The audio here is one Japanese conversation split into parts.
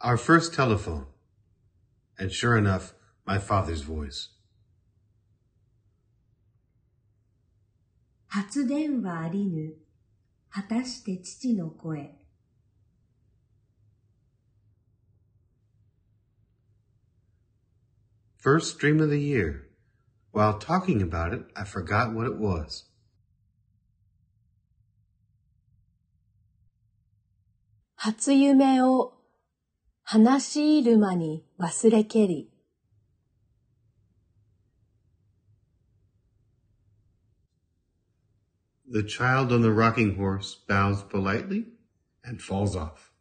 Our first telephone. And sure enough, my father's voice. 初電話ありぬ。果たして父の声。 First dream of the year. While talking about it, I forgot what it was. 初夢を話し入る間に忘れけり。 The child on the rocking horse bows politely and falls off.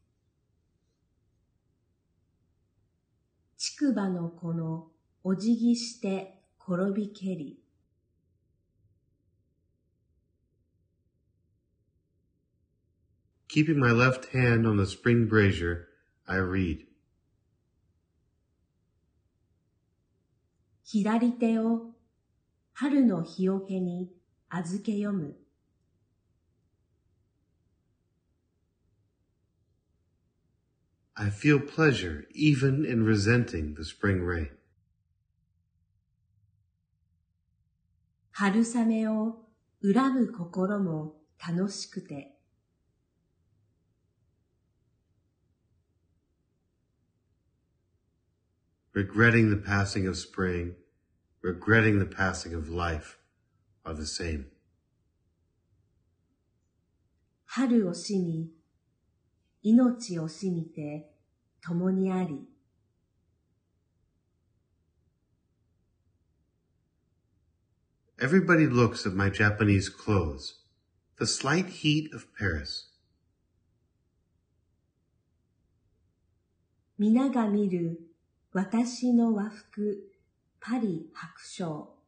竹馬の子のお辞儀して転びけり。 Keeping my left hand on the spring brazier, I read. 左手を春の日よけに預け読む。 I feel pleasure even in resenting the spring rain. 春雨を恨む心も楽しくて。 Regretting the passing of spring, regretting the passing of life are the same. 春をしみ、命をしみて共にあり。 Everybody looks at my Japanese clothes, the slight heat of Paris. 皆が見る私の和服、パリ白鳥。